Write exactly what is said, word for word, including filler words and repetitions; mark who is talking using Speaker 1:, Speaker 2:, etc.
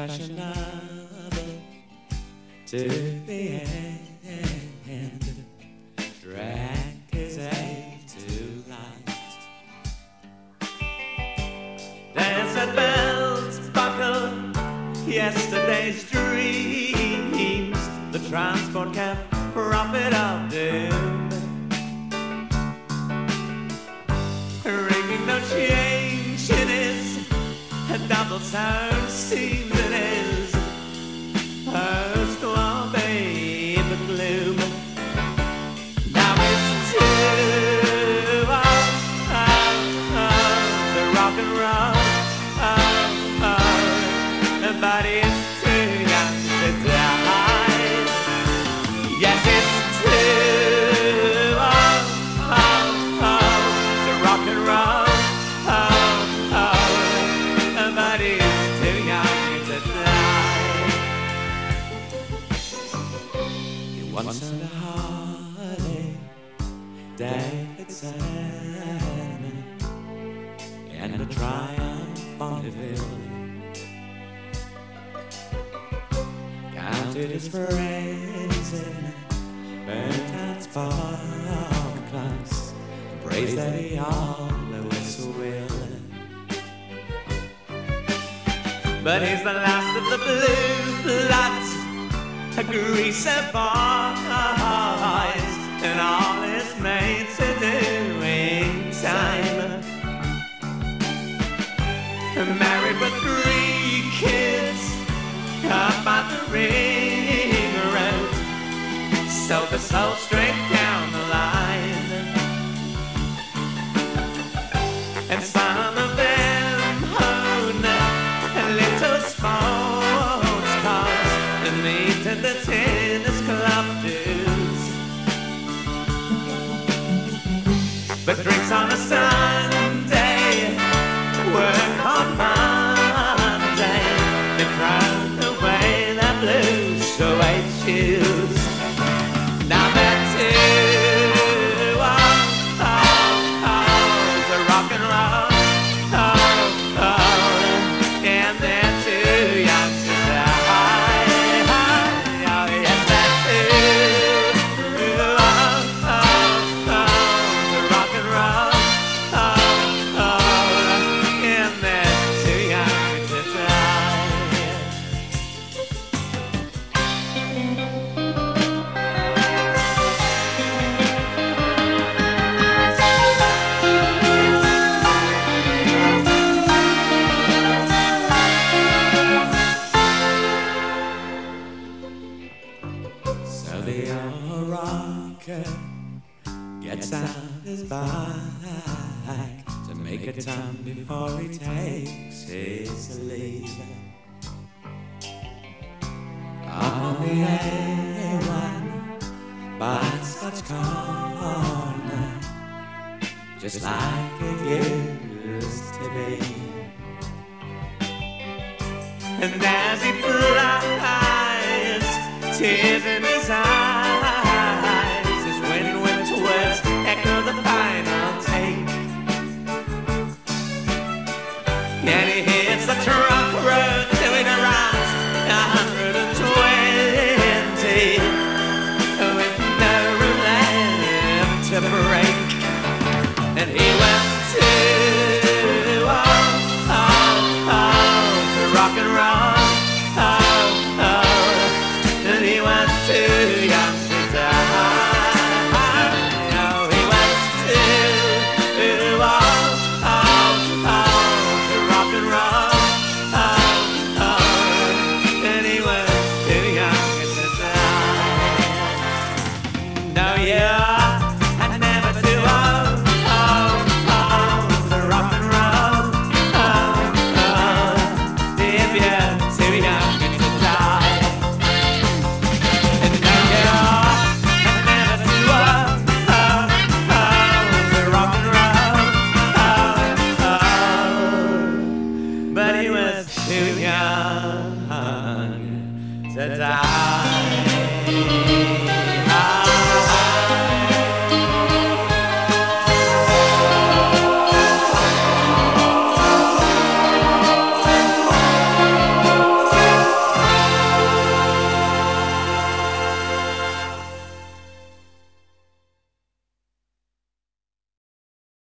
Speaker 1: fashionable to the end. Drank his age to light. Desert bells buckle yesterday's dreams. The transport cab prophet of doom. Ringing no change in his double sound seems it is hers to obey the gloom. Now it's too old oh, oh, to rock and roll, oh, oh, but it's too young to die. Yes, it's too old oh, oh, to rock and roll. Once in a Harley Davidson and a Triumph on the hill, counted his friends in burnt out spark plugs, praised that he always will. But he's the last of the blue bloods, a greaser boys, and all his mates are doing time. Married with three kids, up on the ring road, sold the soul straight down the line. And some of them own little sports cars and meet at the tennis club dues. But drinks on a Sunday, work on Monday, they throw away their blue suede shoes. Now they're too old oh, oh, to rock and roll, oh, oh, and they're too young to die. Oh, yes, they're too old oh, oh, to rock and roll, oh, oh, and they're too young to die. So the old rocker gets out his bike to make a turn before he takes his leave. On the A one by Scotch Corner, just like it used to be. And as he flies, tears in